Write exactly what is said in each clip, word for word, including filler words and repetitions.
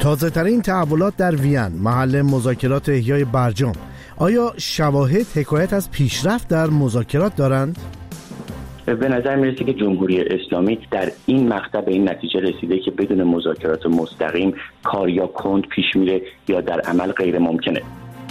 تازه‌ترین تحولات در وین، محل مذاکرات احیای برجام. آیا شواهد حکایت از پیشرفت در مذاکرات دارند؟ به نظر میرسه که جمهوری اسلامی در این مقطع به این نتیجه رسیده که بدون مذاکرات مستقیم کار یا کند پیش میره یا در عمل غیر ممکنه.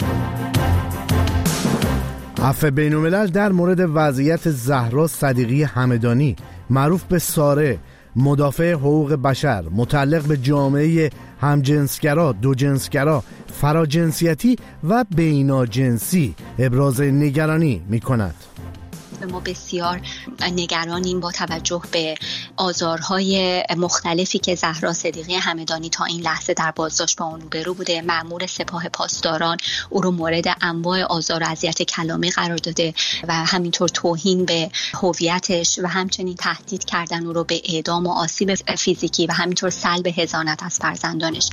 عفو بین‌الملل در مورد وضعیت زهرا صدیقی همدانی، معروف به ساره، مدافع حقوق بشر، متعلق به جامعه همجنسگرا، دوجنسگرا، فراجنسیتی و بیناجنسی ابراز نگرانی می کند. ما بسیار نگرانیم با توجه به آزارهای مختلفی که زهرا صدیقی همدانی تا این لحظه در بازداشت با اون روبرو بوده. مأمور سپاه پاسداران او رو مورد انواع آزار و اذیت کلامی قرار داده و همینطور توهین به هویتش و همچنین تهدید کردن او رو به اعدام و آسیب فیزیکی و همینطور سلب حضانت از فرزندانش.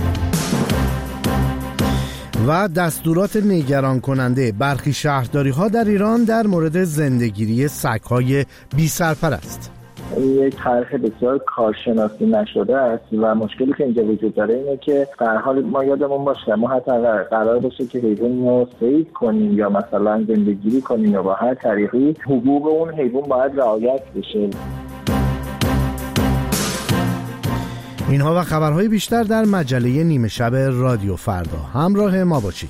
و دستورات نگران کننده برخی شهرداری ها در ایران در مورد زندگیری سگ‌های بی سرپرست. یک طرح بسیار کارشناسی نشده است و مشکلی که اینجا وجود داره اینه که در حال ما یادمون باشه ما حتی قرار باشه که حیوان رو صید کنیم یا مثلا زندگیری کنیم یا با هر طریقی حقوق اون حیوان باید رعایت بشه. اینها و خبرهای بیشتر در مجله نیمه شب رادیو فردا. همراه ما باشید.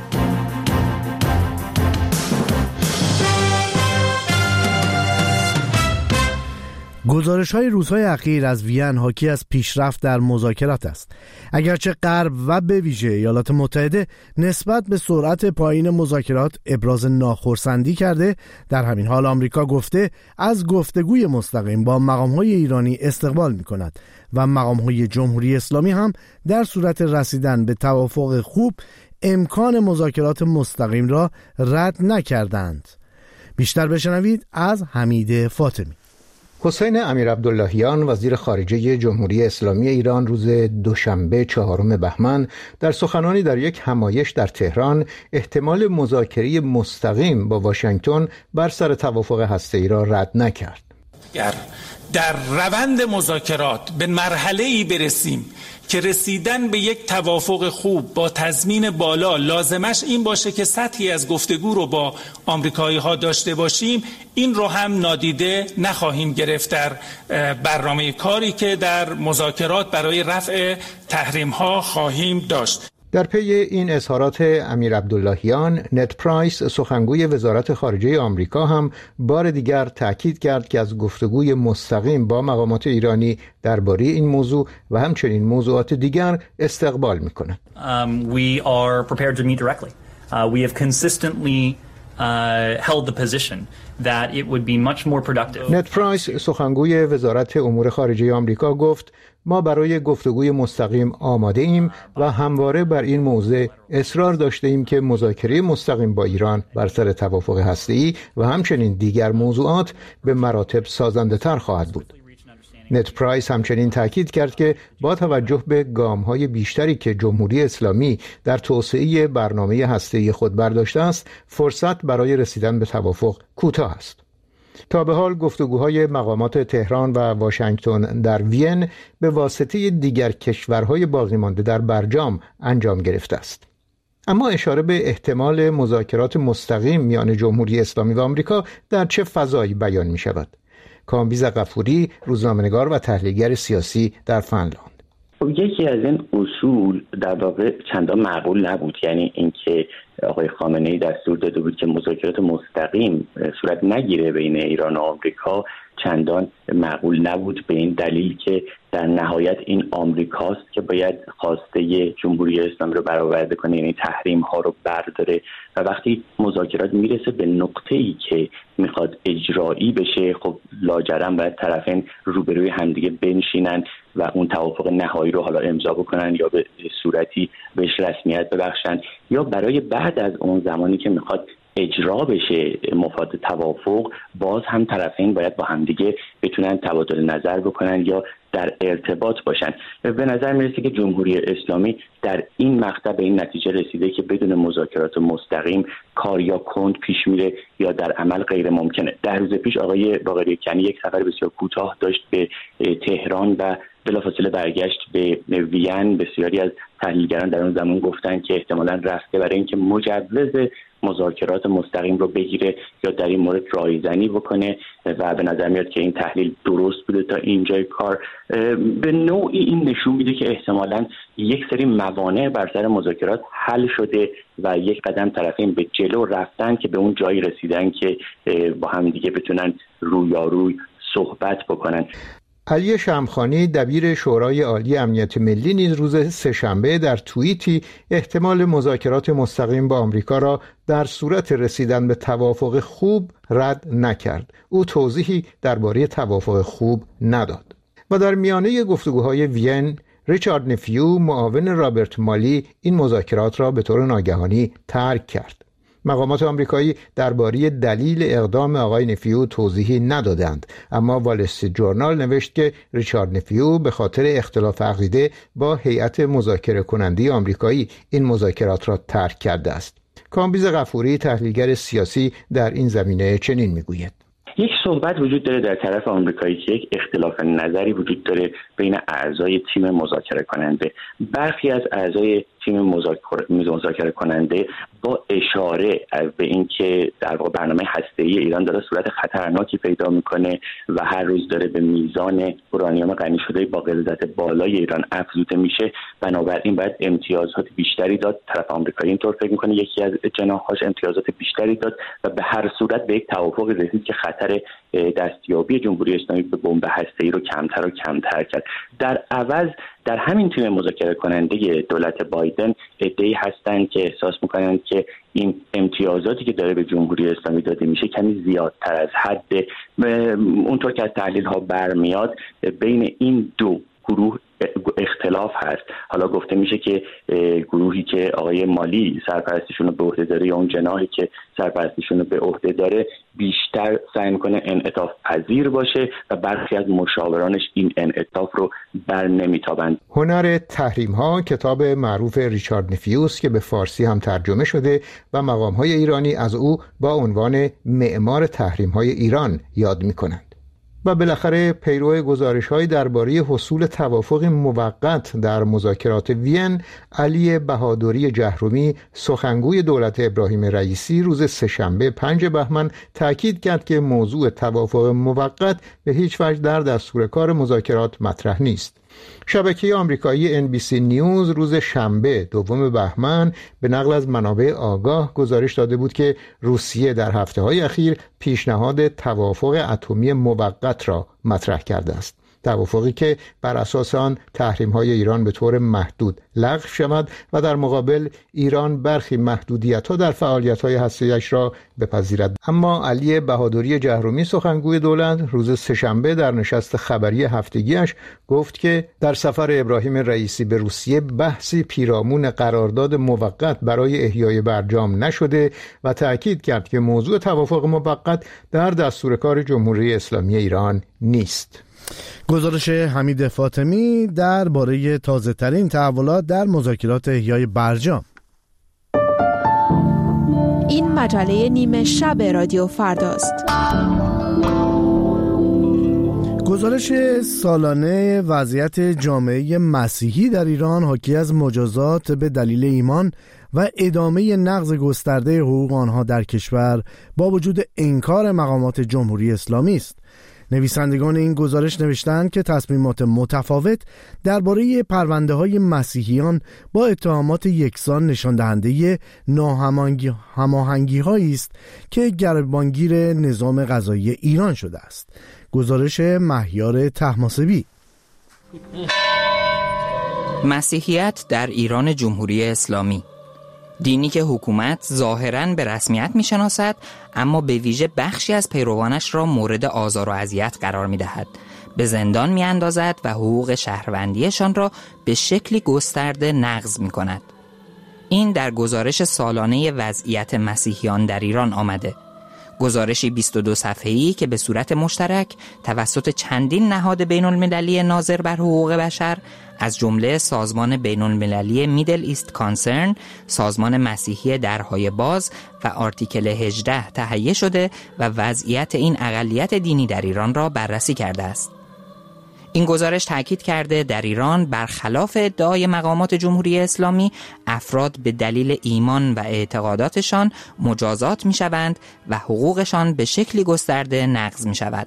گزارش‌های روزهای اخیر از وین حاکی از پیشرفت در مذاکرات است. اگرچه غرب و به ویژه ایالات متحده نسبت به سرعت پایین مذاکرات ابراز ناخرسندی کرده، در همین حال آمریکا گفته از گفتگوی مستقیم با مقام‌های ایرانی استقبال می‌کند و مقام‌های جمهوری اسلامی هم در صورت رسیدن به توافق خوب امکان مذاکرات مستقیم را رد نکردند. بیشتر بشنوید از حمید فاطمی. حسین امیرعبداللهیان وزیر خارجه جمهوری اسلامی ایران روز دوشنبه چهارم بهمن در سخنانی در یک همایش در تهران احتمال مذاکره مستقیم با واشنگتن بر سر توافق هسته‌ای را رد نکرد. اگر در روند مذاکرات به مرحله‌ای برسیم که رسیدن به یک توافق خوب با تضمین بالا لازمش این باشه که سطحی از گفتگو رو با آمریکایی‌ها داشته باشیم، این رو هم نادیده نخواهیم گرفت در برنامه کاری که در مذاکرات برای رفع تحریم‌ها خواهیم داشت. در پی این اظهارات امیرعبداللهیان، نت پرایس سخنگوی وزارت خارجه آمریکا هم بار دیگر تاکید کرد که از گفتگوی مستقیم با مقامات ایرانی درباره این موضوع و همچنین موضوعات دیگر استقبال می‌کند. Um, we are prepared to meet directly. Uh, we have consistently uh, held the position that it would be much more productive. نت پرایس سخنگوی وزارت امور خارجه آمریکا گفت ما برای گفتگوی مستقیم آماده ایم و همواره بر این موضوع اصرار داشته ایم که مذاکره مستقیم با ایران بر سر توافق هسته‌ای و همچنین دیگر موضوعات به مراتب سازنده تر خواهد بود. نت پرایس همچنین تاکید کرد که با توجه به گام‌های بیشتری که جمهوری اسلامی در توسعه برنامه هسته‌ای خود برداشته است، فرصت برای رسیدن به توافق کوتاه است. تا به حال گفتگوهای مقامات تهران و واشنگتن در وین به واسطه دیگر کشورهای باقی مانده در برجام انجام گرفته است. اما اشاره به احتمال مذاکرات مستقیم میان جمهوری اسلامی و آمریکا در چه فضایی بیان می شود؟ کامبیز غفوری، روزنامه‌نگار و تحلیلگر سیاسی در فنلاند. یکی از این اصول در واقع چندان معقول نبود، یعنی اینکه آقای خامنه‌ای دستور داده بود که مذاکرات مستقیم صورت نگیره بین ایران و آمریکا چندان معقول نبود، به این دلیل که در نهایت این آمریکاست که باید خواسته جمهوری اسلامی رو برآورده کنه، یعنی تحریم ها رو برداره و وقتی مذاکرات میرسه به نقطه‌ای که میخواد اجرایی بشه، خب لاجرم باید طرفین روبروی همدیگه بنشینن و اون توافق نهایی رو حالا امضا بکنن یا به صورتی بهش رسمیت ببخشن، یا برای بعد از اون زمانی که میخواد اجرا بشه مفاد توافق، باز هم طرفین باید با همدیگه بتونن تبادل نظر بکنن یا در ارتباط باشن. به نظر میرسه که جمهوری اسلامی در این مقطع به این نتیجه رسیده که بدون مذاکرات مستقیم کار یا کند پیش میره یا در عمل غیر ممکنه. در روز پیش آقای باقری کنی یک سفر بسیار کوتاه داشت به تهران و بلافاصله برگشت به وین. بسیاری از تحلیلگران در اون زمان گفتن که احتمالاً رفته برای اینکه مجوز مذاکرات مستقیم رو بگیره یا در این مورد رایزنی بکنه و به نظر میاد که این تحلیل درست بوده تا اینجای کار. به نوعی این نشون میده که احتمالاً یک سری موانع بر سر مذاکرات حل شده و یک قدم طرفین به جلو رفتن که به اون جایی رسیدن که با هم دیگه بتونن رویاروی صحبت بکنن. علی شمخانی دبیر شورای عالی امنیت ملی نیز روز سه‌شنبه در توییتی احتمال مذاکرات مستقیم با آمریکا را در صورت رسیدن به توافق خوب رد نکرد. او توضیحی درباره توافق خوب نداد. و در میانه گفتگوهای وین، ریچارد نفیو معاون رابرت مالی این مذاکرات را به طور ناگهانی ترک کرد. مقامات آمریکایی درباره دلیل اقدام آقای نفیو توضیحی ندادند، اما وال استریت جورنال نوشت که ریچارد نفیو به خاطر اختلاف عقیده با هیئت مذاکره کننده آمریکایی این مذاکرات را ترک کرده است. کامبیز غفوری تحلیلگر سیاسی در این زمینه چنین میگوید: یک صحبت وجود داره در طرف آمریکایی که یک اختلاف نظری وجود داره بین اعضای تیم مذاکره کننده. برخی از اعضای تیم مذاکره کننده با اشاره به اینکه در واقع برنامه هسته‌ای ایران داره صورت خطرناکی پیدا میکنه و هر روز داره به میزان اورانیوم غنی شده با غلظت بالای ایران افزوده میشه، بنابراین باید امتیازات بیشتری داد. طرف آمریکایی اینطور فکر میکنه، یکی از جناح‌هاش امتیازات بیشتری داد و به هر صورت به یک توافقی رسید که خطر دستیابی جمهوری اسلامی به بمب هسته‌ای رو کمتر و کمتر کرد. در عوض در همین تیم مذاکره کننده دولت بایدن عده‌ای هستند که احساس میکنند که این امتیازاتی که داره به جمهوری اسلامی داده میشه کمی زیادتر از حد. اونطور که از تحلیل ها برمیاد بین این دو گروه اختلاف هست. حالا گفته میشه که گروهی که آقای مالی سرپرستیشون رو به عهده داره یا اون جناحی که سرپرستیشون رو به عهده داره بیشتر سعی میکنه انعطاف پذیر باشه و برخی از مشاورانش این انعطاف رو بر نمیتابند. هنر تحریم ها کتاب معروف ریچارد نفیوس که به فارسی هم ترجمه شده و مقام های ایرانی از او با عنوان معمار تحریم های ایران یاد میکنند. و بالاخره پیرو گزارش‌های درباره حصول توافق موقت در مذاکرات وین، علی بهادری جهرومی سخنگوی دولت ابراهیم رئیسی روز سه‌شنبه پنج بهمن تاکید کرد که موضوع توافق موقت به هیچ وجه در دستور کار مذاکرات مطرح نیست. شبکه آمریکایی ان بی سی نیوز روز شنبه دوم بهمن به نقل از منابع آگاه گزارش داده بود که روسیه در هفته‌های اخیر پیشنهاد توافق اتمی موقت را مطرح کرده است. توافقی که بر اساس آن تحریم‌های ایران به طور محدود لغو شود و در مقابل ایران برخی محدودیت‌ها در فعالیت‌های هسته‌ایش را بپذیرد. اما علی بهادری جهرومی سخنگوی دولت روز سه‌شنبه در نشست خبری هفتگیش گفت که در سفر ابراهیم رئیسی به روسیه بحثی پیرامون قرارداد موقت برای احیای برجام نشده و تأکید کرد که موضوع توافق موقت در دستور کار جمهوری اسلامی ایران نیست. گزارش حمید فاطمی درباره تازه‌ترین تحولات در مذاکرات احیای برجام. این مجله نیمه شب رادیو فرداست. گزارش سالانه وضعیت جامعه مسیحی در ایران حاکی از مجازات به دلیل ایمان و ادامه نقض گسترده حقوق آنها در کشور با وجود انکار مقامات جمهوری اسلامی است. نویسندگان این گزارش نوشتند که تصمیمات متفاوت درباره پرونده‌های مسیحیان با اتهامات یکسان نشان دهنده ناهماهنگی‌هایی است که گریبانگیر نظام قضایی ایران شده است. گزارش مهیار طهماسبی. مسیحیت در ایران جمهوری اسلامی، دینی که حکومت ظاهراً به رسمیت می‌شناسد اما به ویژه بخشی از پیروانش را مورد آزار و اذیت قرار می‌دهد، به زندان می‌اندازد و حقوق شهروندیشان را به شکلی گسترده نقض می‌کند. این در گزارش سالانه وضعیت مسیحیان در ایران آمده. گزارشی بیست و دو صفحه‌ای که به صورت مشترک توسط چندین نهاد بین‌المللی ناظر بر حقوق بشر از جمله سازمان بین‌المللی میدل ایست کانسرن، سازمان مسیحی درهای باز و آرتیکل هجده تهیه شده و وضعیت این اقلیت دینی در ایران را بررسی کرده است. این گزارش تاکید کرده در ایران برخلاف ادعای مقامات جمهوری اسلامی افراد به دلیل ایمان و اعتقاداتشان مجازات می شوند و حقوقشان به شکلی گسترده نقض می شود.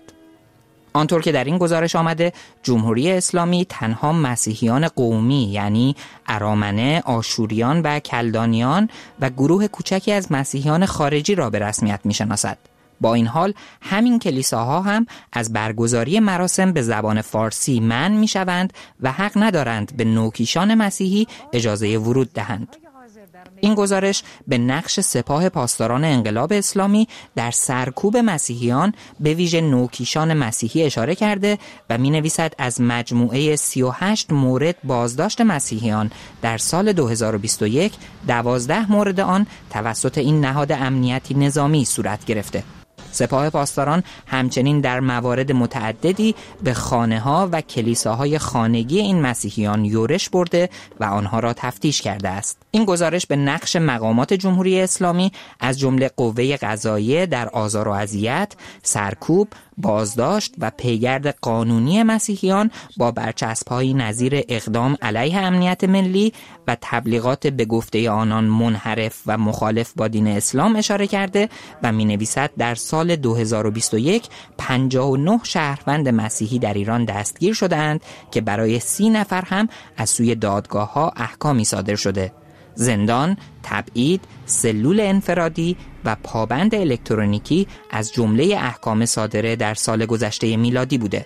آنطور که در این گزارش آمده جمهوری اسلامی تنها مسیحیان قومی یعنی ارامنه، آشوریان و کلدانیان و گروه کوچکی از مسیحیان خارجی را به رسمیت می شناسد. با این حال همین کلیساها هم از برگزاری مراسم به زبان فارسی منع می شوند و حق ندارند به نوکیشان مسیحی اجازه ورود دهند. این گزارش به نقش سپاه پاسداران انقلاب اسلامی در سرکوب مسیحیان به ویژه نوکیشان مسیحی اشاره کرده و می نویسد از مجموعه سی و هشت مورد بازداشت مسیحیان در سال دو هزار و بیست و یک، دوازده مورد آن توسط این نهاد امنیتی نظامی صورت گرفته. سپاه پاسداران همچنین در موارد متعددی به خانه‌ها و کلیساهای خانگی این مسیحیان یورش برده و آنها را تفتیش کرده است. این گزارش به نقش مقامات جمهوری اسلامی از جمله قوه قضاییه در آزار و اذیت، سرکوب، بازداشت و پیگرد قانونی مسیحیان با برچسب‌های نظیر اقدام علیه امنیت ملی و تبلیغات به گفته آنان منحرف و مخالف با دین اسلام اشاره کرده و می‌نویسد در سال دو هزار و بیست و یک پنجاه و نه شهروند مسیحی در ایران دستگیر شدند که برای سی نفر هم از سوی دادگاه‌ها احکامی صادر شده. زندان، تبعید، سلول انفرادی و پابند الکترونیکی از جمله احکام صادره در سال گذشته میلادی بوده.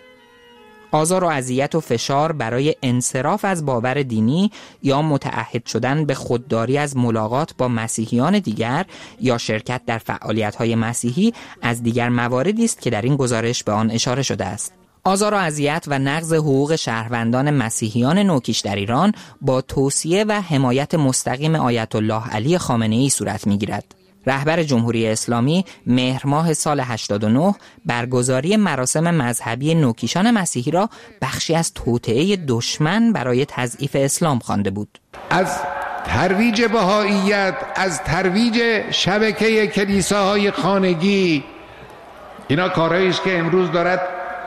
آزار و اذیت و فشار برای انصراف از باور دینی یا متعهد شدن به خودداری از ملاقات با مسیحیان دیگر یا شرکت در فعالیت‌های مسیحی از دیگر مواردی است که در این گزارش به آن اشاره شده است. آزار و اذیت و نقض حقوق شهروندان مسیحیان نوکیش در ایران با توصیه و حمایت مستقیم آیت الله علی خامنه‌ای صورت می‌گیرد. رهبر جمهوری اسلامی مهر ماه سال هشتاد و نه برگزاری مراسم مذهبی نوکیشان مسیحی را بخشی از توطئه دشمن برای تضعیف اسلام خوانده بود. از ترویج بهائیت، از ترویج شبکه کلیساهای خانگی، اینا کارهایی است که امروز دارد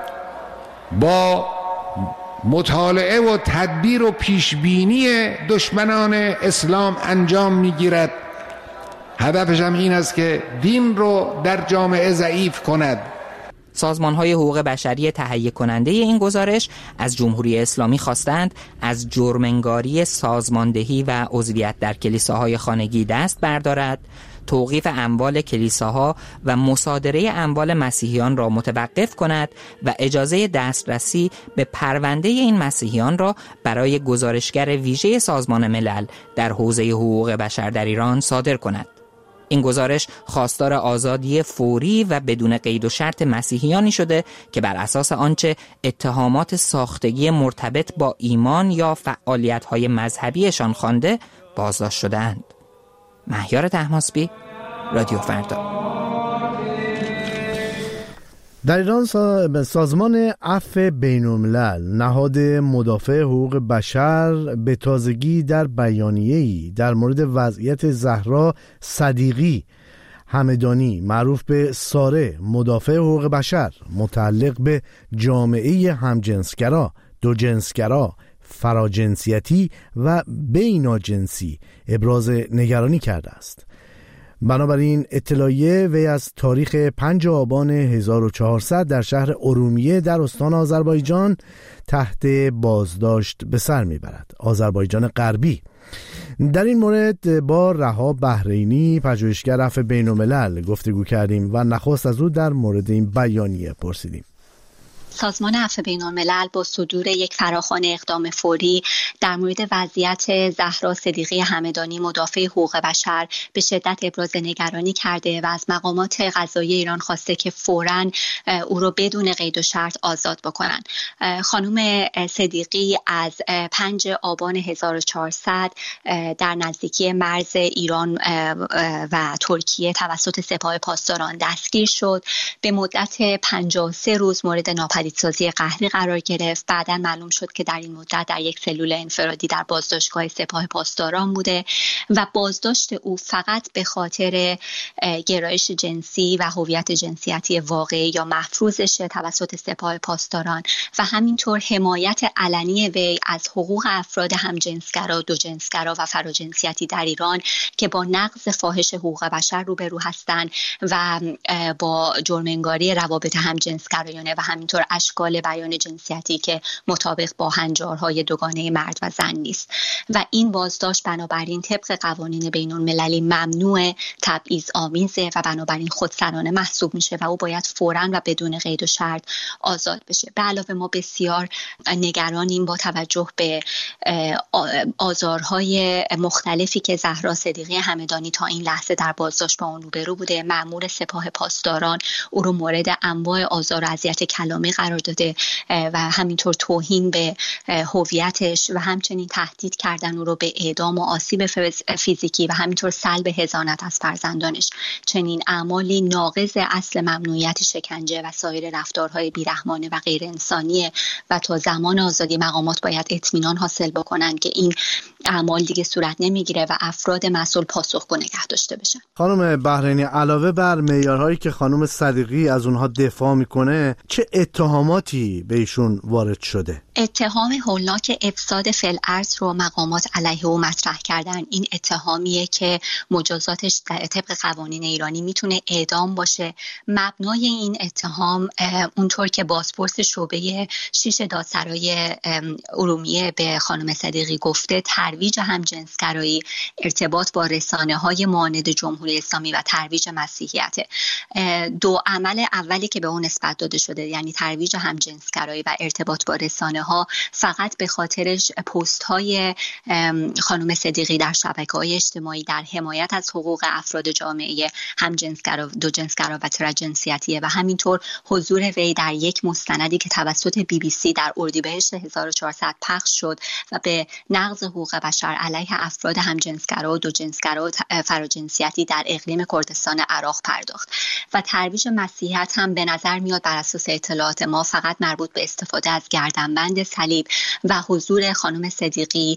با مطالعه و تدبیر و پیشبینی دشمنان اسلام انجام میگیرد. هدفش هم این است که دین رو در جامعه ضعیف کند. سازمان‌های حقوق بشری تهیه کننده این گزارش از جمهوری اسلامی خواستند از جرم‌انگاری سازماندهی و عضویت در کلیساهای خانگی دست بردارد، توقیف اموال کلیساها و مصادره اموال مسیحیان را متوقف کند و اجازه دسترسی به پرونده این مسیحیان را برای گزارشگر ویژه سازمان ملل در حوزه حقوق بشر در ایران صادر کند. این گزارش خواستار آزادی فوری و بدون قید و شرط مسیحیانی شده که بر اساس آنچه اتهامات ساختگی مرتبط با ایمان یا فعالیت‌های مذهبیشان خوانده بازداشت شده‌اند. مهیار طهماسبی، رادیو فردا. در ایران سازمان عفو بین‌الملل، نهاد مدافع حقوق بشر، به تازگی در بیانیه‌ای در مورد وضعیت زهرا صدیقی همدانی معروف به ساره، مدافع حقوق بشر متعلق به جامعه همجنسگرا، دوجنسگرا، فراجنسیتی و بیناجنسی ابراز نگرانی کرده است. بنابراین اطلاعیه وی از تاریخ پنجم آبان هزار و چهارصد در شهر ارومیه در استان آذربایجان تحت بازداشت به سر میبرد. آذربایجان غربی. در این مورد با رها بحرینی، پژوهشگر عفو بین‌الملل گفتگو کردیم و نخست از او در مورد این بیانیه پرسیدیم. سازمان عفو بین‌الملل با صدور یک فراخوان اقدام فوری در مورد وضعیت زهرا صدیقی همدانی مدافع حقوق بشر به شدت ابراز نگرانی کرده و از مقامات قضایی ایران خواسته که فوراً او را بدون قید و شرط آزاد بکنن. خانم صدیقی از پنجم آبان هزار و چهارصد در نزدیکی مرز ایران و ترکیه توسط سپاه پاسداران دستگیر شد. به مدت پنجاه و سه روز مورد ناپدیدسازی قهری قرار گرفت. بعداً معلوم شد که در این مدت در یک سلول انفرادی در بازداشتگاه سپاه پاسداران بوده و بازداشت او فقط به خاطر گرایش جنسی و هویت جنسیتی واقعی یا مفروضش توسط سپاه پاسداران و همینطور حمایت علنی وی از حقوق افراد همجنسگرا، دوجنسگرا و فراجنسیتی در ایران که با نقض فاحش حقوق بشر روبرو هستند و با جرم‌انگاری روابط همجنسگرایانه و همینطور اشکال بیان جنسیتی که مطابق با هنجارهای دوگانه مرد و زن نیست. و این بازداشت بنابراین طبق قوانین بین‌المللی ممنوع، تبعیض آمیزه و بنابراین خودسرانه محسوب میشه و او باید فوراً و بدون قید و شرط آزاد بشه. به علاوه ما بسیار نگرانیم با توجه به آزارهای مختلفی که زهرا صدیقی همدانی تا این لحظه در بازداشت با اون روبرو بوده. مأمور سپاه پاسداران او رو مورد انواع آزار و اذیت کلامی قرار داده و همینطور توهین به هویتش و همچنین تهدید کردن او رو به اعدام و آسیب فیزیکی و همینطور سلب حضانت از فرزندانش. چنین اعمالی ناقض اصل ممنوعیت شکنجه و سایر رفتارهای بیرحمانه و غیر انسانیه و تا زمان آزادی مقامات باید اطمینان حاصل بکنن که این اعمال دیگه صورت نمیگیره و افراد مسئول پاسخگو نگه داشته بشن. خانم بحرینی، علاوه بر معیارهایی که خانم صدیقی از اونها دفاع میکنه، چه اتهاماتی به ایشون وارد شده؟ اتهام هولناک افساد فی‌الارض رو مقامات علیه او مطرح کردن. این اتهامیه که مجازاتش طبق قوانین ایرانی میتونه اعدام باشه. مبنای این اتهام اونطور که بازپرس شعبه شش دادسرای ارومیه به خانم صدیقی گفته، ترویج همجنسگرایی، ارتباط با رسانه‌های معاند جمهوری اسلامی و ترویج مسیحیت. دو عمل اولی که به اون نسبت داده شده، یعنی ترویج همجنسگرایی و ارتباط با رسانه‌ها، فقط به خاطر پست‌های خانم صدیقی در شبکه‌های اجتماعی در حمایت از حقوق افراد جامعه همجنسگرا، دوجنسگرا و تراجنسیتیه و همینطور حضور وی در یک مستندی که توسط بی بی سی در اردیبهشت هزار و چهارصد پخش شد و به نقض حقوق بشر علیه افراد همجنسگرا و دوجنسگرا و فراجنسیتی در اقلیم کردستان عراق پرداخت. و ترویج مسیحیت هم به نظر میاد بر اساس اطلاعات ما فقط مربوط به استفاده از گردنبند صلیب و حضور خانم صدیقی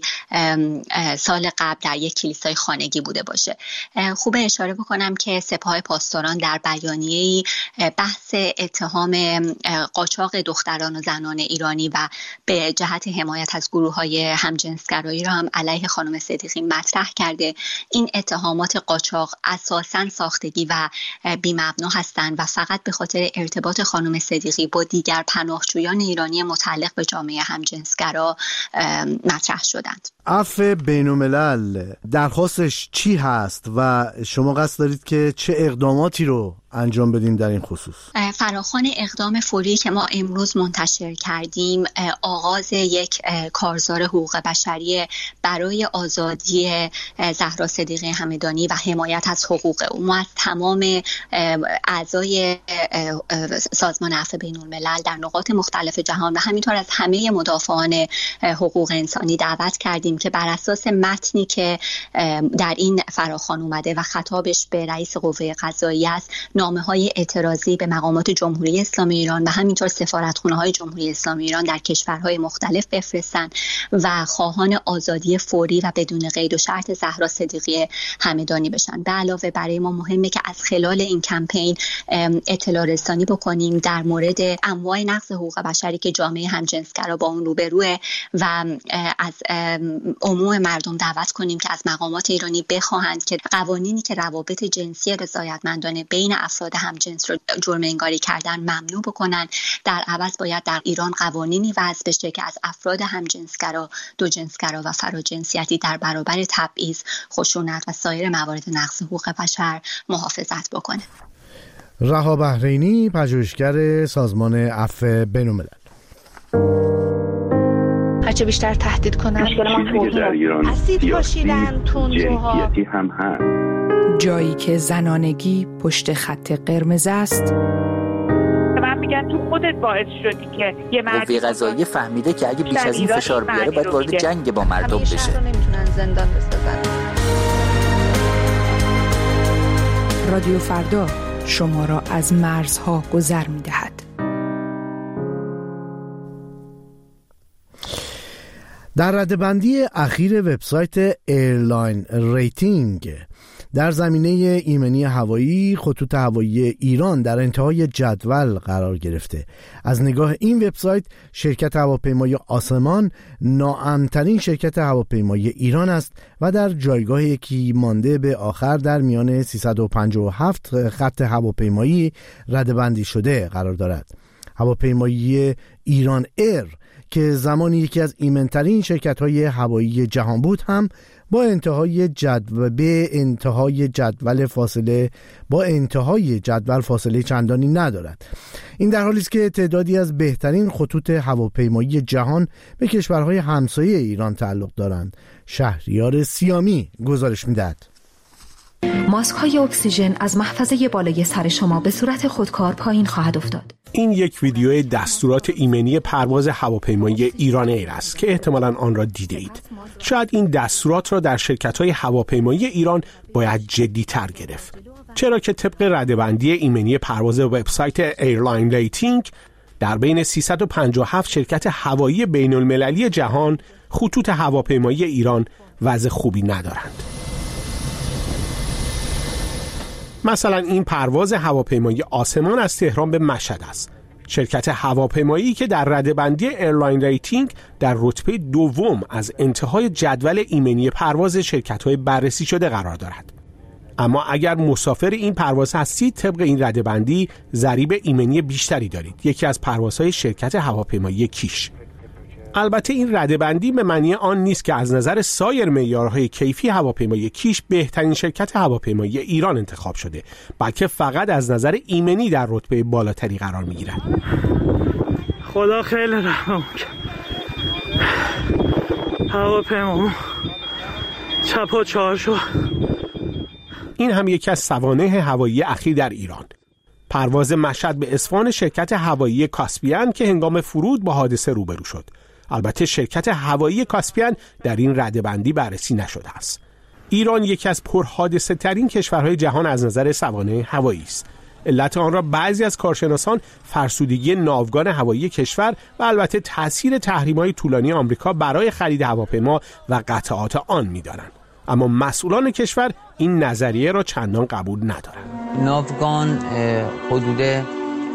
سال قبل در یک کلیسای خانگی بوده باشه. خوبه اشاره بکنم که سپاه پاسداران در بیانیه‌ای بحث اتهام قاچاق دختران و زنان ایرانی و به جهت حمایت از گروه‌های همجنسگرایی را هم علیه خانم صدیقی مطرح کرده. این اتهامات قاچاق اساساً ساختگی و بی‌مبنا هستند و فقط به خاطر ارتباط خانم صدیقی با دیگر پناهجویان ایرانی متعلق به جامعه همجنسگرا مطرح شدند. عفو بین‌الملل درخواستش چی هست و شما قصد دارید که چه اقداماتی رو انجام بدیم در این خصوص؟ فراخوان اقدام فوری که ما امروز منتشر کردیم آغاز یک کارزار حقوق بشری برای آزادی زهرا صدیقی همدانی و حمایت از حقوق او. ما از تمام اعضای سازمان عفو بین‌الملل در نقاط مختلف جهان و همینطور از همه مدافعان حقوق انسانی دعوت کردیم که بر اساس متنی که در این فراخوان اومده و خطابش به رئیس قوه قضاییه است، نامه‌های اعتراضی به مقامات جمهوری اسلامی ایران و همینطور سفارتخانه‌های جمهوری اسلامی ایران در کشورهای مختلف بفرستن و خواهان آزادی فوری و بدون قید و شرط زهرا صدیقی همدانی بشن. به علاوه برای ما مهمه که از خلال این کمپین اطلاع رسانی بکنیم در مورد انواع نقض حقوق بشری که جامعه همجنسگرا با اون روبروه و از عموم مردم دعوت کنیم که از مقامات ایرانی بخواهند که قوانینی که روابط جنسی رضایتمندانه بین افراد همجنس رو جرم انگاری کردن ممنوع بکنن. در عوض باید در ایران قوانینی وضع بشه که از افراد همجنسگرا، دوجنسگرا و فراجنسیتی در برابر تبعیض، خشونت و سایر موارد نقض حقوق بشر محافظت بکنه. رها بحرینی، پژوهشگر سازمان عفو بین‌الملل. هرچه بیشتر تهدید کنن مشکل ما توهین اسید پاشیدن تندروها هم هست. جایی که زنانگی پشت خط قرمز است. من میگن تو خودت باعث شدی که یه مردی قوه قضاییه فهمیده که اگه بیش از این فشار بیاره باید وارد جنگ با مردم بشه. شهر رو نمیتونن زندان بسازن. رادیو فردا شما را از مرزها گذر می‌دهد. در ردبندی اخیر وبسایت ایرلاین ریتینگ در زمینه ایمنی هوایی، خطوط هوایی ایران در انتهای جدول قرار گرفته. از نگاه این وبسایت، شرکت هواپیمای آسمان ناامن‌ترین شرکت هواپیمایی ایران است و در جایگاه یکی مانده به آخر در میان سیصد و پنجاه و هفت خط هواپیمایی ردبندی شده قرار دارد. هواپیمایی ایران ایر که زمانی یکی از ایمن‌ترین شرکت‌های هوایی جهان بود هم با انتهای جدول به انتهای جدول فاصله با انتهای جدول فاصله چندانی ندارد. این در حالی است که تعدادی از بهترین خطوط هواپیمایی جهان به کشورهای همسایه ایران تعلق دارند. شهریار سیامی گزارش می‌دهد. ماسک های اکسیژن از محفظه بالای سر شما به صورت خودکار پایین خواهد افتاد. این یک ویدیوی دستورات ایمنی پرواز هواپیمایی ایران ایر است که احتمالاً آن را دیده اید. شاید این دستورات را در شرکت‌های هواپیمایی ایران باید جدی‌تر گرفت. چرا که طبق ردبندی ایمنی پرواز وبسایت ایرلاین ریتینگ در بین سیصد و پنجاه و هفت شرکت هوایی بین‌المللی جهان، خطوط هواپیمایی ایران وضع خوبی ندارند. مثلا این پرواز هواپیمایی آسمان از تهران به مشهد است. شرکت هواپیمایی که در ردبندی ایرلاین ریتینگ در رتبه دوم از انتهای جدول ایمنی پرواز شرکت‌های بررسی شده قرار دارد. اما اگر مسافر این پرواز هستید، طبق این ردبندی ضریب ایمنی بیشتری دارید. یکی از پروازهای شرکت هواپیمایی کیش. البته این ردبندی به معنی آن نیست که از نظر سایر معیارهای کیفی هواپیمایی کیش بهترین شرکت هواپیمایی ایران انتخاب شده، بلکه فقط از نظر ایمنی در رتبه بالاتری قرار می‌گیرد. خدا خیلی رحم کرد. هواپیما چپ و چهار شد. این هم یکی از سوانح هوایی اخیر در ایران. پرواز مشهد به اصفهان شرکت هوایی کاسپیان که هنگام فرود با حادثه روبرو شد. البته شرکت هوایی کاسپیان در این ردبندی بررسی نشده است. ایران یکی از پرحادثه ترین کشورهای جهان از نظر سوانح هوایی است. علت آن را بعضی از کارشناسان فرسودگی ناوگان هوایی کشور و البته تأثیر تحریم‌های طولانی آمریکا برای خرید هواپیما و قطعات آن می‌دانند. اما مسئولان کشور این نظریه را چندان قبول ندارند. ناوگان حدود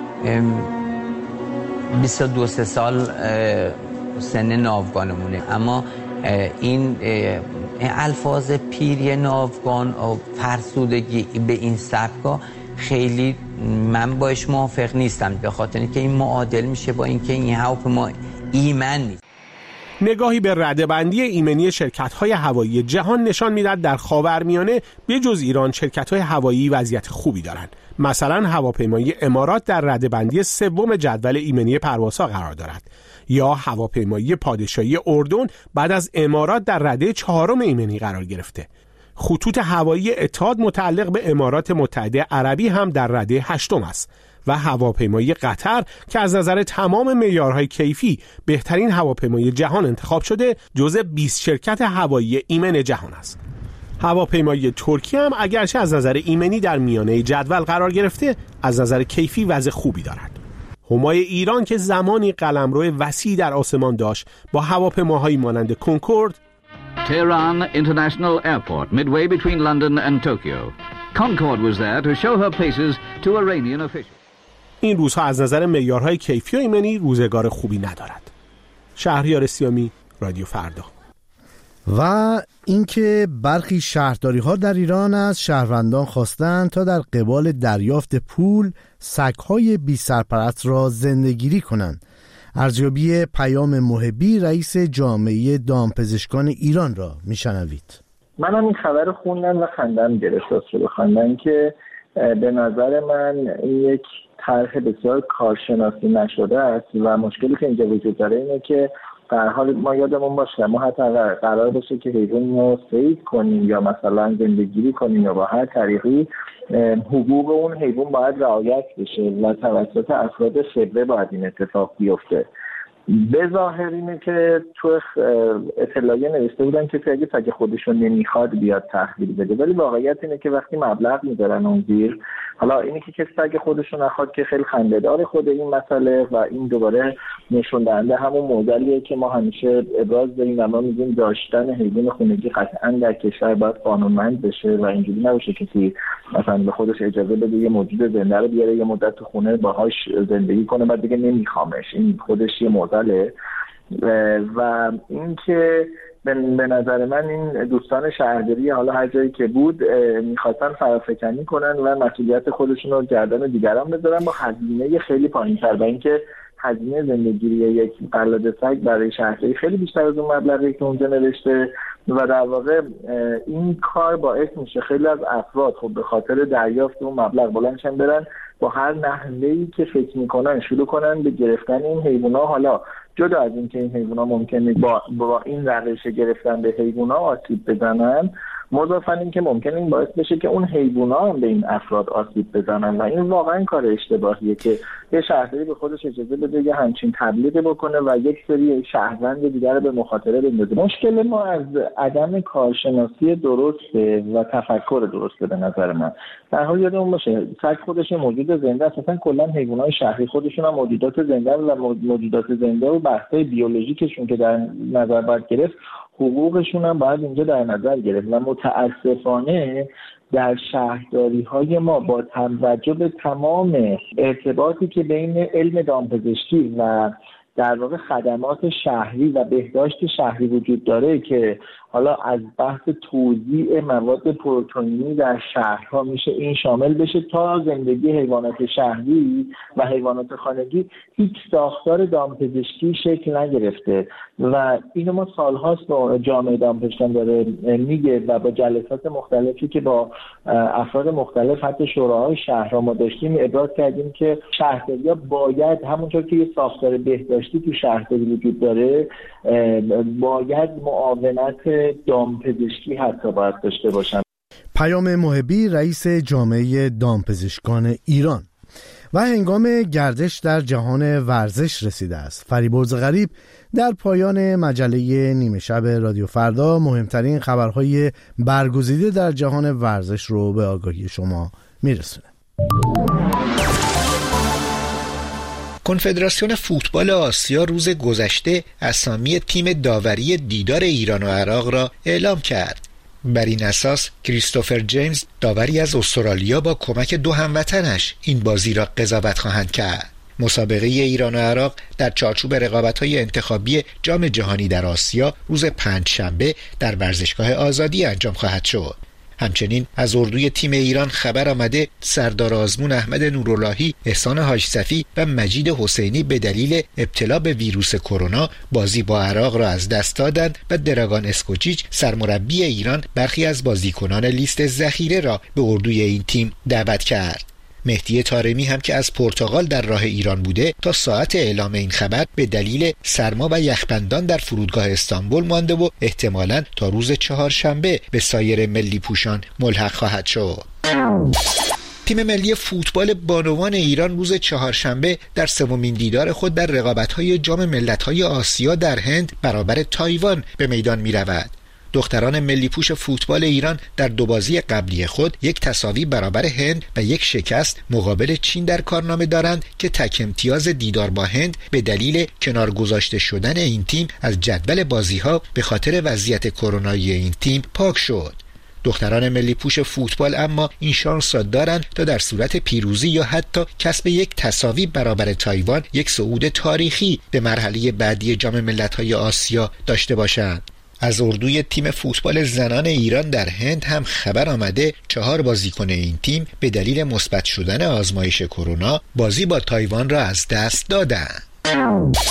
بیست و دو سال سن ناوگانمونه، اما این الفاظ پیری ناوگان و فرسودگی به این سبکا خیلی من باش موافق نیستم، به خاطر اینکه این معادل میشه با اینکه این هواپیما ایمن نیست. نگاهی به ردبندی ایمنی شرکت‌های هوایی جهان نشان می‌دهد در خاورمیانه به جز ایران شرکت‌های هوایی وضعیت خوبی دارند. مثلا هواپیمایی امارات در ردبندی سوم جدول ایمنی پروازها قرار دارد، یا هواپیمایی پادشاهی اردن بعد از امارات در رده چهارم ایمنی قرار گرفته. خطوط هوایی اتحاد متعلق به امارات متحده عربی هم در رده هشتم است و هواپیمایی قطر که از نظر تمام معیارهای کیفی بهترین هواپیمای جهان انتخاب شده، جزو بیست شرکت هوایی ایمن جهان است. هواپیمایی ترکیه هم اگرچه از نظر ایمنی در میانه جدول قرار گرفته، از نظر کیفی وضع خوبی دارد. همای ایران که زمانی قلمرو وسیع در آسمان داشت، با هواپیماهایی مانند کنکورد، Tehran International Airport, midway between London and Tokyo. Concorde was there to show her paces to Iranian officials. این روزها از نظر معیارهای کیفی و ایمنی روزگار خوبی ندارد. شهریار سیامی، رادیو فردا. و اینکه برخی شهرداری‌ها در ایران از شهروندان خواستند تا در قبال دریافت پول سگ‌های بی سرپرست را زنده‌گیری کنند. ارزیابی پیام محبی رئیس جامعه دامپزشکان ایران را میشنوید. من هم این خبر خوندم و خندم گرفت. راست رو بخوام که به نظر من این یک طرح بسیار کارشناسی نشده است و مشکلی که اینجا وجود داره اینه که در حال ما یادمون باشه ما حتی اگر قرار باشه که حیوان رو صید کنیم یا مثلا زندگیری کنیم یا با هر طریقی حقوق اون حیوان باید رعایت بشه و توسط افراد خبره باید این اتفاق بیفته. به ظاهر اینه که تو اطلاعیه نوشته بودن که اگه تگ خودشون نمیخواد بیاد تحویل بده، ولی واقعیت اینه که وقتی مبلغ میذارن اون زیر، حالا اینی که کسی تگ خودشون نخواد که خیلی خنده‌دار خود این مسئله و این دوباره نشون دهنده همون مدلیه که ما همیشه ابراز داریم و ما میگیم داشتن حیوان خونگی قطعا در کشور باید قانونمند بشه و اینجوری نباشه کسی مثلا به خودش اجازه بده یه موجود زنده رو بیاره یه مدت تو خونه باهاش زندگی کنه بعد دیگه نمیخوامش. این خودش یه مدله و اینکه به نظر من این دوستان شهرداری حالا هر جایی که بود میخواستن فرافکنی کنن و مسئولیت خودشون رو گردن دیگران بذارن با هزینه خیلی پایین‌تر و اینکه هزینه زندگیری یک قلاده سگ برای شهرداری خیلی بیشتر از اون مبلغی که اونجا نوشته و در واقع این کار باعث میشه خیلی از افراد خب به خاطر دریافت اون مبلغ بلندشن برن با هر نحوه‌ای که فکر میکنن شروع کنن به گرفتن این حیونا. حالا جدا از اینکه این حیونا ممکنه با, با این روش گرفتن به حیونا آسیب بزنن، مضافاً این که ممکنه این باعث بشه که اون حیونا هم به این افراد آسیب بزنن و این واقعا کار اشتباهیه که یه شهرداری به خودش اجازه بده یه همچین تبلیغ بکنه و یک سری شهروند دیگر رو به مخاطره بندازه. مشکل ما از عدم کارشناسی درسته و تفکر درسته به نظر من. در حال یادمون باشه سگ خودش موجود زنده است، اصلا کلا حیوانات شهری خودشون هم موجودات زنده و موجودات زنده و بحث‌های بیولوژیکشون که در نظر باید گرفت حقوقشون هم باید اینجا در نظر گرفت و متاسفانه در شهرداری‌های ما با توجه به تمام ارتباطی که بین علم دامپزشکی و در واقع خدمات شهری و بهداشت شهری وجود داره که حالا از بحث توزیع مواد پروتئینی در شهرها میشه این شامل بشه تا زندگی حیوانات شهری و حیوانات خانگی، هیچ ساختار دامپزشکی شکل نگرفته و اینو ما سالهاست با جامعه دامپزشکان داره میگه و با جلسات مختلفی که با افراد مختلف حتی شوراهای شهرها ما داشتیم ابراز کردیم که شهرداری‌ها باید همونطور که یه ساختار بهداشتی تو شهرداری وجود داره باید معاونت دامپزشکی حتی باید داشته باشن. پیام محبی رئیس جامعه دامپزشکان ایران. و هنگام گردش در جهان ورزش رسیده است. فریبرز غریب در پایان مجله نیمه شب رادیو فردا مهمترین خبرهای برگزیده در جهان ورزش رو به آگاهی شما میرسونه. کنفدراسیون فوتبال آسیا روز گذشته اسامی تیم داوری دیدار ایران و عراق را اعلام کرد. بر این اساس کریستوفر جیمز داوری از استرالیا با کمک دو هموطنش این بازی را قضاوت خواهند کرد. مسابقه ایران و عراق در چارچوب رقابت‌های انتخابی جام جهانی در آسیا روز پنجشنبه در ورزشگاه آزادی انجام خواهد شد. همچنین از اردوی تیم ایران خبر آمده سردار آزمون احمد نوراللهی، احسان حاج صفی و مجید حسینی به دلیل ابتلا به ویروس کرونا بازی با عراق را از دست دادند و دراگان اسکوچیچ سرمربی ایران برخی از بازیکنان لیست ذخیره را به اردوی این تیم دعوت کرد. مهدی طارمی هم که از پرتغال در راه ایران بوده تا ساعت اعلام این خبر به دلیل سرما و یخبندان در فرودگاه استانبول مانده و احتمالاً تا روز چهارشنبه به سایر ملی پوشان ملحق خواهد شد. تیم ملی فوتبال بانوان ایران روز چهارشنبه در سومین دیدار خود در رقابت‌های جام ملت‌های آسیا در هند برابر تایوان به میدان می‌رود. دختران ملی پوش فوتبال ایران در دو بازی قبلی خود یک تساوی برابر هند و یک شکست مقابل چین در کارنامه دارند که تک امتیاز دیدار با هند به دلیل کنار گذاشته شدن این تیم از جدول بازی‌ها به خاطر وضعیت کرونایی این تیم پاک شد. دختران ملی پوش فوتبال اما این شانس را دارند تا در صورت پیروزی یا حتی کسب یک تساوی برابر تایوان یک صعود تاریخی به مرحله بعدی جام ملت‌های آسیا داشته باشند. از اردوی تیم فوتبال زنان ایران در هند هم خبر آمده چهار بازیکن این تیم به دلیل مثبت شدن آزمایش کرونا بازی با تایوان را از دست دادند.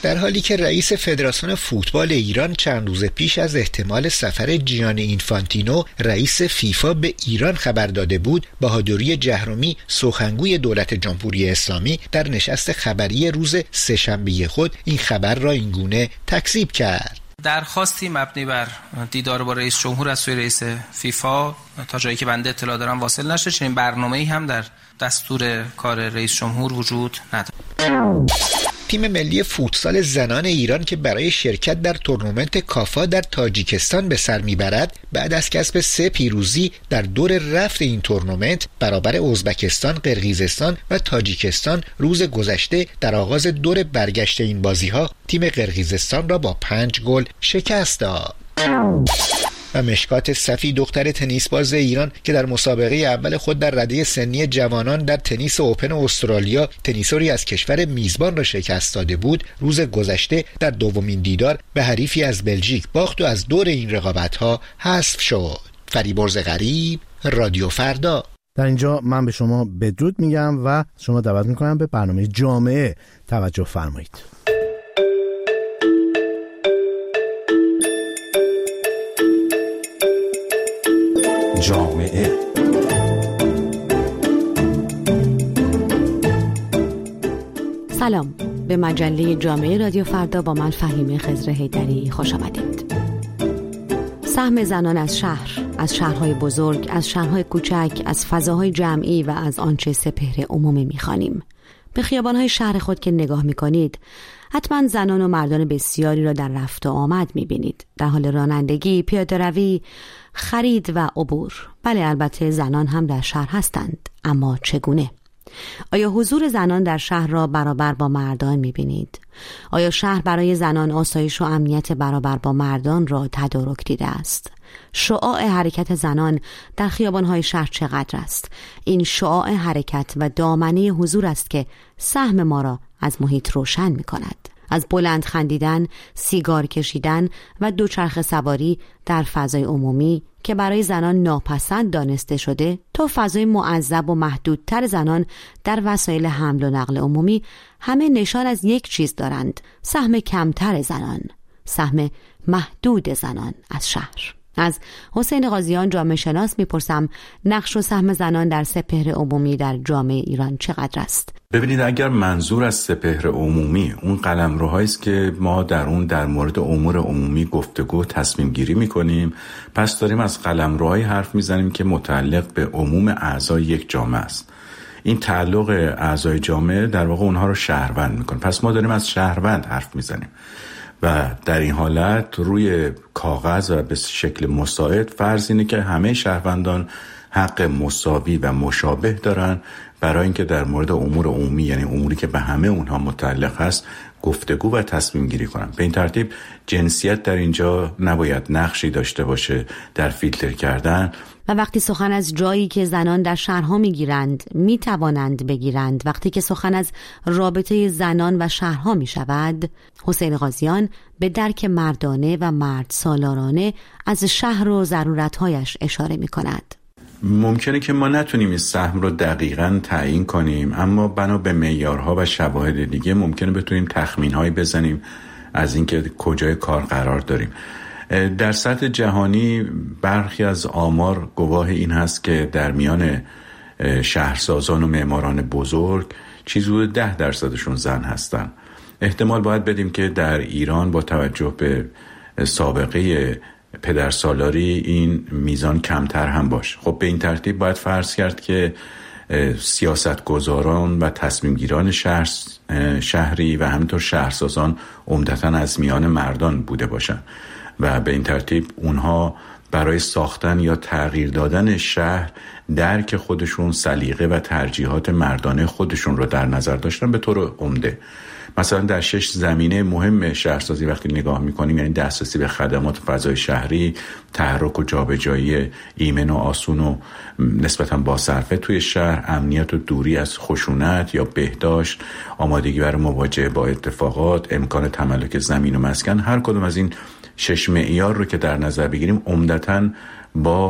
در حالی که رئیس فدراسیون فوتبال ایران چند روز پیش از احتمال سفر جیانی اینفانتینو رئیس فیفا به ایران خبر داده بود، بهادری جهرمی سخنگوی دولت جمهوری اسلامی در نشست خبری روز سه‌شنبه خود این خبر را اینگونه تکذیب کرد. درخواستی مبنی بر دیدار با رئیس جمهور از سوی رئیس فیفا تا جایی که بنده اطلاع دارم واصل نشد. چنین برنامه‌ای هم در دستور کار رئیس جمهور وجود ندارد. تیم ملی فوتسال زنان ایران که برای شرکت در تورنمنت کافا در تاجیکستان به سر میبرد، بعد از کسب سه پیروزی در دور رفت این تورنمنت برابر ازبکستان، قرقیزستان و تاجیکستان روز گذشته در آغاز دور برگشت این بازی‌ها تیم قرقیزستان را با پنج گل شکست داد. و مشکات صفی دختر تنیس باز ایران که در مسابقه اول خود در رده سنی جوانان در تنیس اوپن استرالیا تنیسوری از کشور میزبان را شکست داده بود، روز گذشته در دومین دیدار به حریفی از بلژیک باخت و از دور این رقابت‌ها حذف شد. فریبرز غریب، رادیو فردا. در اینجا من به شما بدرود میگم و شما دعوت میکنم به برنامه جامعه توجه فرمایید. جامعه سلام، به مجله جامعه رادیو فردا با من فهیمه خضر حیدری خوش آمدید. سهم زنان از شهر، از شهرهای بزرگ، از شهرهای کوچک، از فضاهای جمعی و از آنچه سپهر عمومی می‌خوانیم. به خیابان‌های شهر خود که نگاه می‌کنید، حتما زنان و مردان بسیاری را در رفت و آمد می‌بینید، در حال رانندگی، پیاده‌روی، خرید و عبور. بله، البته زنان هم در شهر هستند، اما چگونه؟ آیا حضور زنان در شهر را برابر با مردان می‌بینید؟ آیا شهر برای زنان آسایش و امنیت برابر با مردان را تدارک دیده است؟ شعاع حرکت زنان در خیابان‌های شهر چقدر است؟ این شعاع حرکت و دامنه حضور است که سهم ما را از محیط روشن می‌کند. از بلند خندیدن، سیگار کشیدن و دوچرخه سواری در فضای عمومی که برای زنان ناپسند دانسته شده تا فضای معذب و محدودتر زنان در وسایل حمل و نقل عمومی، همه نشان از یک چیز دارند: سهم کمتر زنان، سهم محدود زنان از شهر. از حسین قاضیان جامعه شناس میپرسم نقش و سهم زنان در سپهر عمومی در جامعه ایران چقدر است؟ ببینید، اگر منظور از سپهر عمومی اون قلمروهایی است که ما در اون در مورد امور عمومی گفتگو تصمیم گیری میکنیم، پس داریم از قلمروهایی حرف میزنیم که متعلق به عموم اعضای یک جامعه است. این تعلق اعضای جامعه در واقع اونها رو شهروند میکنه. پس ما داریم از شهروند حرف میزنیم و در این حالت روی کاغذ و به شکل مساعد فرض اینه که همه شهروندان حق مساوی و مشابه دارن برای اینکه در مورد امور عمومی، یعنی اموری که به همه اونها متعلق هست، گفتگو و تصمیم گیری کنن. به این ترتیب جنسیت در اینجا نباید نقشی داشته باشه در فیلتر کردن. و وقتی سخن از جایی که زنان در شهرها میگیرند میتوانند بگیرند، وقتی که سخن از رابطه زنان و شهرها میشود، حسین قاضیان به درک مردانه و مرد سالارانه از شهر و ضرورتهایش اشاره میکند. ممکنه که ما نتونیم این سهم رو دقیقاً تعیین کنیم، اما بنا به معیارها و شواهد دیگه ممکنه بتونیم تخمین‌هایی بزنیم از اینکه کجای کار قرار داریم. در سطح جهانی برخی از آمار گواه این هست که در میان شهرسازان و معماران بزرگ چیزی حدود ده درصدشون زن هستن. احتمال باید بدیم که در ایران با توجه به سابقه پدرسالاری این میزان کمتر هم باشه. خب به این ترتیب باید فرض کرد که سیاستگزاران و تصمیمگیران شهر شهری و همینطور شهرسازان عمدتاً از میان مردان بوده باشن و به این ترتیب اونها برای ساختن یا تغییر دادن شهر درک خودشون، سلیقه و ترجیحات مردانه خودشون رو در نظر داشتن به طور عمده. مثلا در شش زمینه مهم شهرسازی وقتی نگاه میکنیم، یعنی دسترسی به خدمات فضای شهری، تحرک و جابجایی ایمن و آسون و نسبتاً با صرفه توی شهر، امنیت و دوری از خشونت یا بهداشت، آمادگی برای مواجهه با اتفاقات، امکان تملک زمین و مسکن، هر کدوم از این شش معیار رو که در نظر بگیریم عمدتاً با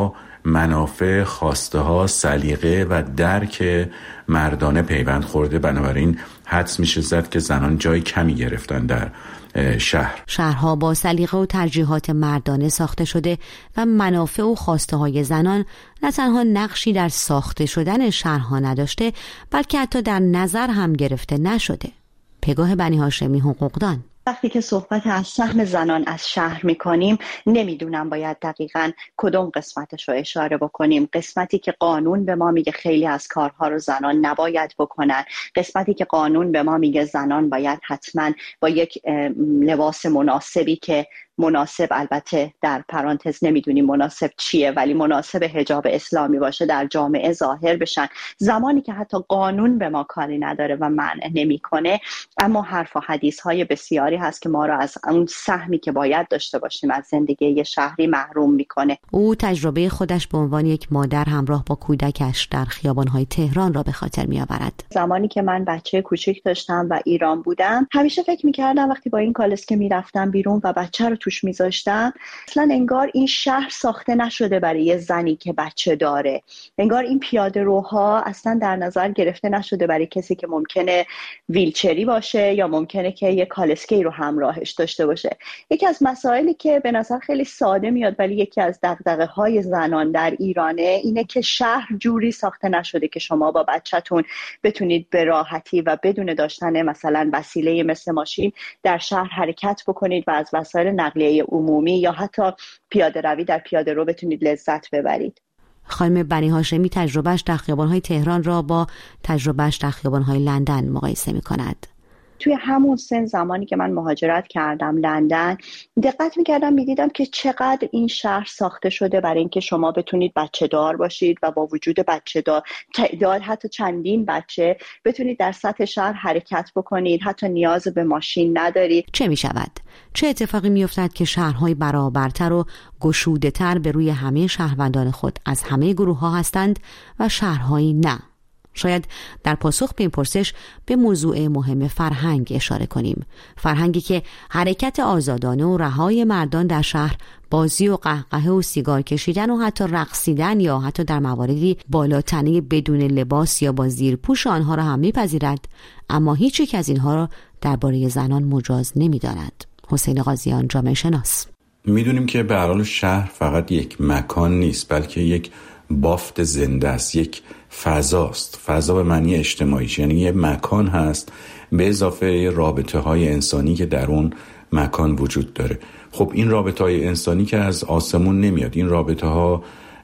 منافع، خواسته ها، سلیقه و درک مردانه پیوند خورده. بنابراین حدس میشه زد که زنان جای کمی گرفتن در شهر. شهرها با سلیقه و ترجیحات مردانه ساخته شده و منافع و خواسته های زنان نه تنها نقشی در ساخته شدن شهرها نداشته، بلکه حتی در نظر هم گرفته نشده. پگاه بنی هاشمی، حقوقدان. وقتی که صحبت از سهم زنان از شهر میکنیم، نمیدونم باید دقیقاً کدوم قسمتش رو اشاره بکنیم. قسمتی که قانون به ما میگه خیلی از کارها رو زنان نباید بکنن، قسمتی که قانون به ما میگه زنان باید حتماً با یک لباس مناسبی که مناسب، البته در پرانتز نمیدونیم مناسب چیه، ولی مناسب حجاب اسلامی باشه در جامعه ظاهر بشن. زمانی که حتی قانون به ما کاری نداره و منع نمیکنه، اما حرف و حدیث های بسیاری هست که ما را از اون سهمی که باید داشته باشیم از زندگی شهری محروم میکنه. او تجربه خودش به عنوان یک مادر همراه با کودکش در خیابان‌های تهران را به خاطر میآورد. زمانی که من بچه کوچیک داشتم و ایران بودم، همیشه فکر میکردم وقتی با این کالسکه میرفتم بیرون و بچه رو توش میذاشتم، اصلا انگار این شهر ساخته نشده برای یه زنی که بچه داره. انگار این پیاده روها اصلا در نظر گرفته نشده برای کسی که ممکنه ویلچری باشه یا ممکنه که یه کالسکه رو همراهش داشته باشه. یکی از مسائلی که به نظر خیلی ساده میاد ولی یکی از دغدغه‌های زنان در ایرانه اینه که شهر جوری ساخته نشده که شما با بچه‌تون بتونید به راحتی و بدون داشتن مثلا وسیله مثل ماشین در شهر حرکت بکنید و از وسایل نقلیه عمومی یا حتی پیاده روی در پیاده رو بتونید لذت ببرید. خانم بنی هاشمی تجربهش در خیابان‌های تهران را با تجربهش در خیابان‌های لندن مقایسه می‌کند. توی همون سن زمانی که من مهاجرت کردم لندن، دقت میکردم میدیدم که چقدر این شهر ساخته شده برای اینکه شما بتونید بچه دار باشید و با وجود بچه دار تعداد حتی چندین بچه بتونید در سطح شهر حرکت بکنید، حتی نیاز به ماشین ندارید. چه میشود؟ چه اتفاقی میافتد که شهرهای برابرتر و گشوده‌تر به روی همه شهروندان خود از همه گروه‌ها هستند و شهرهایی نه؟ شاید در پاسخ به این پرسش به موضوع مهم فرهنگ اشاره کنیم. فرهنگی که حرکت آزادانه و رهای مردان در شهر، بازی و قهقهه و سیگار کشیدن و حتی رقصیدن یا حتی در مواردی بالاتنه بدون لباس یا با زیرپوش آنها را هم میپذیرد، اما هیچ یک از اینها را درباره زنان مجاز نمی‌داند. حسین قاضیان، جامعه شناس. میدونیم که به هر حال شهر فقط یک مکان نیست، بلکه یک بافت زنده است، یک فضاست. فضا به معنی اجتماعی، یعنی یه مکان هست به اضافه رابطه های انسانی که در اون مکان وجود داره. خب این رابطه های انسانی که از آسمون نمیاد، این رابطه ها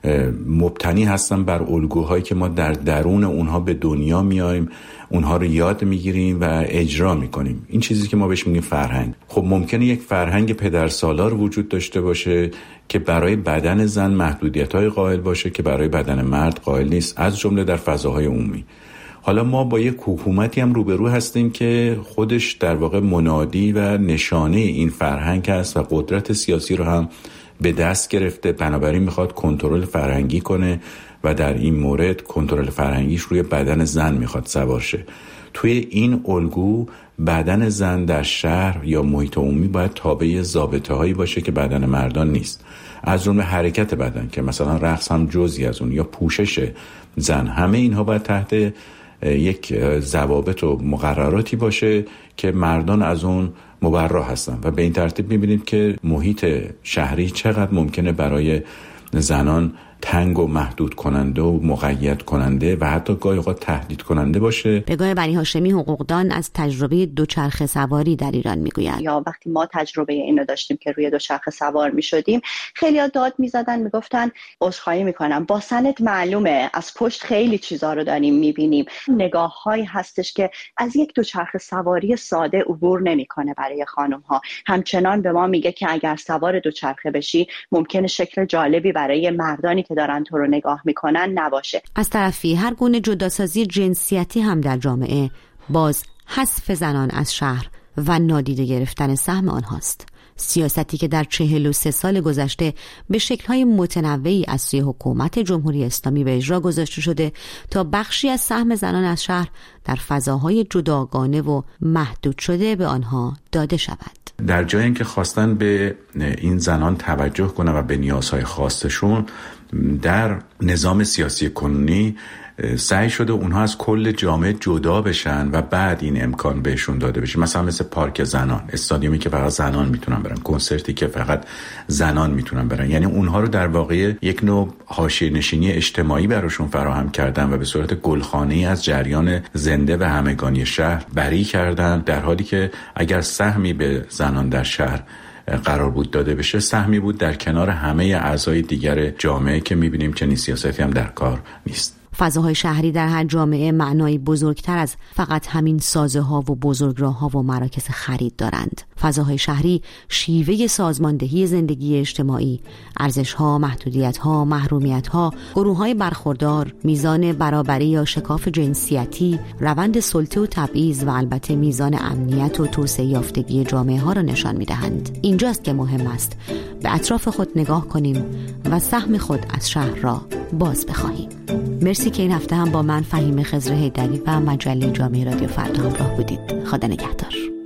مبتنی هستن بر الگوهایی که ما در درون اونها به دنیا میایم، اونها رو یاد میگیریم و اجرا میکنیم. این چیزی که ما بهش میگیم فرهنگ. خب ممکنه یک فرهنگ پدرسالار وجود داشته باشه که برای بدن زن محدودیت‌های قائل باشه که برای بدن مرد قائل نیست، از جمله در فضاهای عمومی. حالا ما با یک حکومتی هم روبرو هستیم که خودش در واقع منادی و نشانه این فرهنگ است و قدرت سیاسی رو هم به دست گرفته، بنابراین میخواد کنترل فرهنگی کنه و در این مورد کنترل فرهنگیش روی بدن زن میخواد سوار شه. توی این الگو بدن زن در شهر یا محیط عمومی باید تابع ضابطه‌هایی باشه که بدن مردان نیست، از جمله حرکت بدن که مثلا رقص هم جزئی از اون، یا پوشش زن. همه اینها باید تحت یک ضوابط و مقرراتی باشه که مردان از اون مبرا هستن و به این ترتیب می‌بینید که محیط شهری چقدر ممکنه برای زنان تنگ و محدود کننده و مقید کننده و حتی گاهی اوقات تهدید کننده باشه. پگاه بنی هاشمی، حقوقدان، از تجربه دوچرخه سواری در ایران میگوید. یا وقتی ما تجربه اینو داشتیم که روی دوچرخه سوار میشدیم، خیلی‌ها داد میزدن، میگفتن عذرخواهی میکنم، با سنت معلومه از پشت خیلی چیزا رو داریم میبینیم. نگاه‌هایی هستش که از یک دوچرخه سواری ساده عبور نمیکنه برای خانم‌ها. همچنان به ما میگه که اگر سوار دوچرخه بشی ممکنه شکل جالبی برای مردانی که دارن تو رو نگاه میکنن نباشه. از طرفی هر گونه جداسازی جنسیتی هم در جامعه باز حذف زنان از شهر و نادیده گرفتن سهم آنهاست. سیاستی که در چهل و سه سال گذشته به شکل‌های متنوعی از سوی حکومت جمهوری اسلامی به اجرا گذاشته شده تا بخشی از سهم زنان از شهر در فضاهای جداگانه و محدود شده به آنها داده شود. در جایی که خواستن به این زنان توجه کنن و به نیازهای خاصشون، در نظام سیاسی کنونی سعی شده اونها از کل جامعه جدا بشن و بعد این امکان بهشون داده بشه. مثلا مثل پارک زنان، استادیومی که فقط زنان میتونن برن، کنسرتی که فقط زنان میتونن برن. یعنی اونها رو در واقع یک نوع حاشیه نشینی اجتماعی براشون فراهم کردن و به صورت گلخانه‌ای از جریان زنده و همگانی شهر بری کردن، در حالی که اگر سهمی به زنان در شهر قرار بود داده بشه، سهمی بود در کنار همه اعضای دیگر جامعه که میبینیم چنین سیاستی هم در کار نیست. فضاهای شهری در هر جامعه معنایی بزرگتر از فقط همین سازه ها و بزرگراه‌ها و مراکز خرید دارند. فضاهای شهری شیوه سازماندهی زندگی اجتماعی، ارزش‌ها، محدودیت‌ها، محرومیت‌ها، گروه‌های برخوردار، میزان برابری یا شکاف جنسیتی، روند سلطه و تبعیض و البته میزان امنیت و توسعه یافتگی جامعه‌ها را نشان می‌دهند. اینجاست که مهم است به اطراف خود نگاه کنیم و سهم خود از شهر را باز بخواهیم. مرسی که این هفته هم با من فهیمه خضر حیدری و مجله جامعه رادیو فردا همراه بودید. خدا نگهدار.